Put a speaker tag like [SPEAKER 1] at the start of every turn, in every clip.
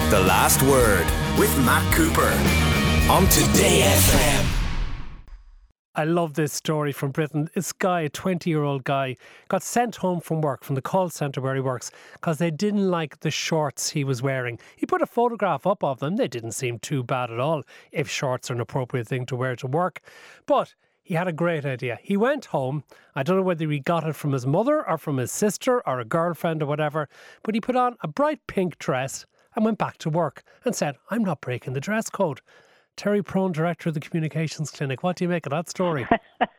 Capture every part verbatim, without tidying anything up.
[SPEAKER 1] The Last Word with Matt Cooper on Today F M.
[SPEAKER 2] I love this story from Britain. This guy, a twenty-year-old guy, got sent home from work, from the call centre where he works, because they didn't like the shorts he was wearing. He put a photograph up of them. They didn't seem too bad at all, if shorts are an appropriate thing to wear to work. But he had a great idea. He went home. I don't know whether he got it from his mother or from his sister or a girlfriend or whatever, but he put on a bright pink dress and went back to work and said, I'm not breaking the dress code. Terry Prone, Director of the Communications Clinic. What do you make of that story?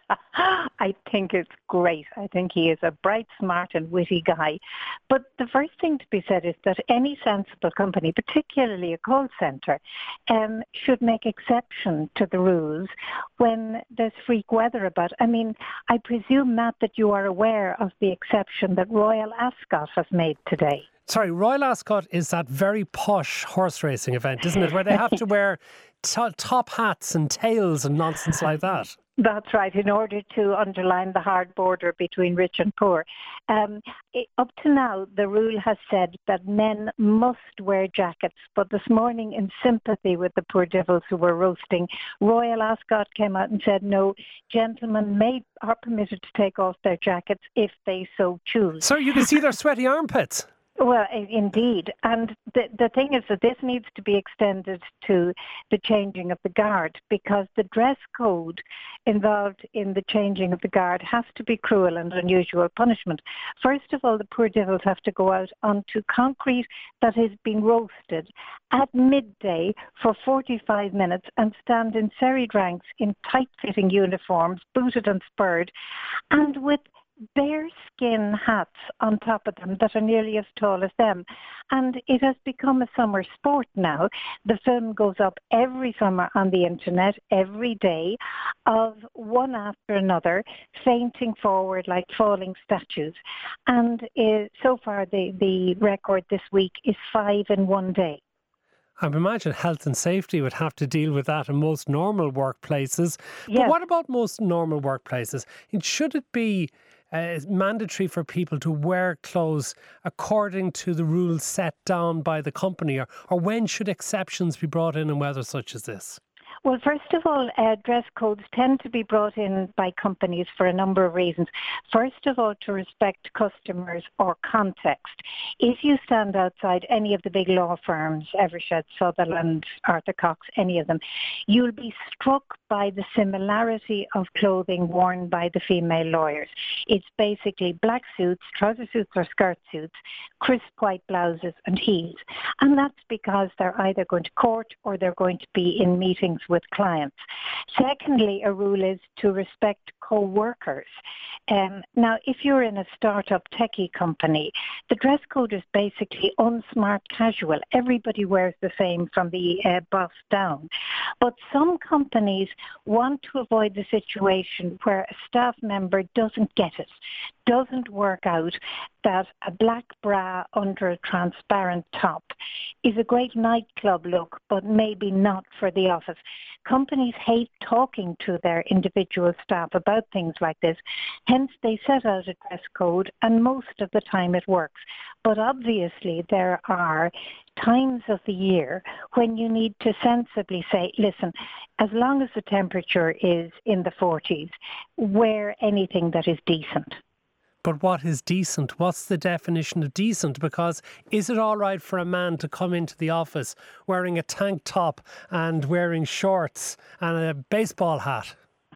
[SPEAKER 3] I think it's great. I think he is a bright, smart and witty guy. But the first thing to be said is that any sensible company, particularly a call centre, um, should make exception to the rules when there's freak weather about. I mean, I presume, Matt, that you are aware of the exception that Royal Ascot has made today.
[SPEAKER 2] Sorry, Royal Ascot is that very posh horse racing event, isn't it? Where they have to wear t- top hats and tails and nonsense like that.
[SPEAKER 3] That's right, in order to underline the hard border between rich and poor. Um, it, up to now, the rule has said that men must wear jackets, but this morning, in sympathy with the poor devils who were roasting, Royal Ascot came out and said, no, gentlemen may are permitted to take off their jackets if they so choose.
[SPEAKER 2] So you can see their sweaty armpits.
[SPEAKER 3] Well, indeed. And the, the thing is that this needs to be extended to the changing of the guard, because the dress code involved in the changing of the guard has to be cruel and unusual punishment. First of all, the poor devils have to go out onto concrete that has been roasted at midday for forty-five minutes and stand in serried ranks in tight-fitting uniforms, booted and spurred, and with bare skin hats on top of them that are nearly as tall as them. And it has become a summer sport now. The film goes up every summer on the internet, every day, of one after another, fainting forward like falling statues. And uh, so far the, the record this week is five in one day.
[SPEAKER 2] I imagine health and safety would have to deal with that in most normal workplaces. But
[SPEAKER 3] Yes.
[SPEAKER 2] What about most normal workplaces? And should it be uh, mandatory for people to wear clothes according to the rules set down by the company? Or, or when should exceptions be brought in in weather such as this?
[SPEAKER 3] Well, first of all, uh, dress codes tend to be brought in by companies for a number of reasons. First of all, to respect customers or context. If you stand outside any of the big law firms, Evershed, Sutherland, Arthur Cox, any of them, you'll be struck by the similarity of clothing worn by the female lawyers. It's basically black suits, trouser suits or skirt suits, crisp white blouses and heels. And that's because they're either going to court or they're going to be in meetings with clients. Secondly, a rule is to respect co-workers. Um, now, if you're in a startup techie company, the dress code is basically unsmart casual. Everybody wears the same from the uh, boss down. But some companies want to avoid the situation where a staff member doesn't get it, doesn't work out that a black bra under a transparent top is a great nightclub look, but maybe not for the office. Companies hate talking to their individual staff about things like this. Hence, they set out a dress code, and most of the time it works. But obviously, there are times of the year when you need to sensibly say, listen, as long as the temperature is in the forties, wear anything that is decent.
[SPEAKER 2] But what is decent? What's the definition of decent? Because is it all right for a man to come into the office wearing a tank top and wearing shorts and a baseball hat?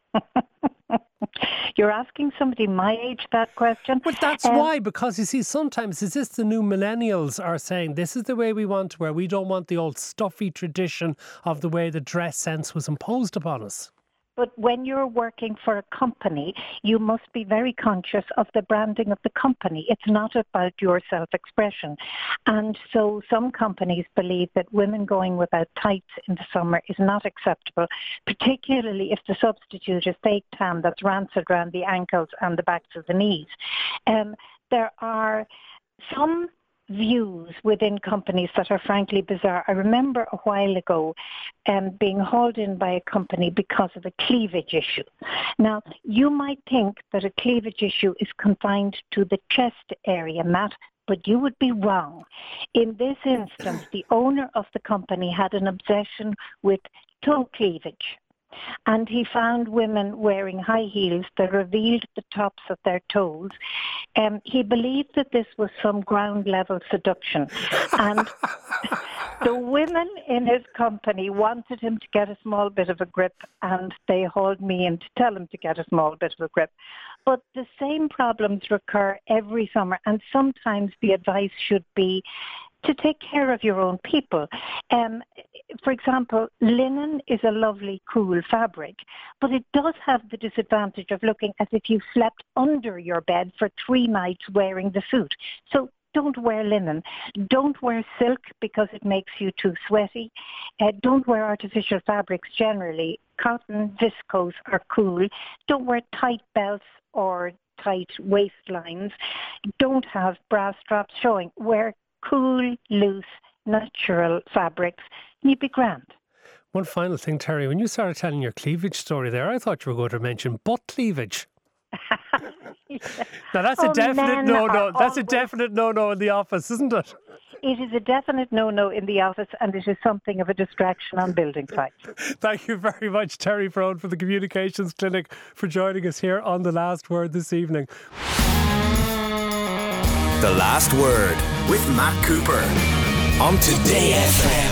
[SPEAKER 3] You're asking somebody my age that question?
[SPEAKER 2] Well, that's
[SPEAKER 3] um,
[SPEAKER 2] why, because you see, sometimes is this the new millennials are saying this is the way we want to wear. We don't want the old stuffy tradition of the way the dress sense was imposed upon us.
[SPEAKER 3] But when you're working for a company, you must be very conscious of the branding of the company. It's not about your self-expression. And so some companies believe that women going without tights in the summer is not acceptable, particularly if the substitute is fake tan that's rancid around the ankles and the backs of the knees. Um, there are some views within companies that are frankly bizarre. I remember a while ago um, being hauled in by a company because of a cleavage issue. Now, you might think that a cleavage issue is confined to the chest area, Matt, but you would be wrong. In this instance, the owner of the company had an obsession with toe cleavage. And he found women wearing high heels that revealed the tops of their toes. Um, he believed that this was some ground-level seduction. And the women in his company wanted him to get a small bit of a grip, and they hauled me in to tell him to get a small bit of a grip. But the same problems recur every summer, and sometimes the advice should be to take care of your own people. Um, for example, linen is a lovely, cool fabric, but it does have the disadvantage of looking as if you slept under your bed for three nights wearing the suit. So don't wear linen. Don't wear silk because it makes you too sweaty. Uh, don't wear artificial fabrics generally. Cotton, viscose are cool. Don't wear tight belts or tight waistlines. Don't have bra straps showing. Wear cool, loose, natural fabrics, and you'd be grand.
[SPEAKER 2] One final thing, Terry, when you started telling your cleavage story there, I thought you were going to mention butt cleavage. Yeah. Now that's oh, a definite no-no. That's a definite no-no in the office, isn't it?
[SPEAKER 3] It is a definite no-no in the office, and it is something of a distraction on building sites.
[SPEAKER 2] Thank you very much, Terry Frone from the Communications Clinic, for joining us here on The Last Word this evening.
[SPEAKER 1] The Last Word with Matt Cooper on Today F M.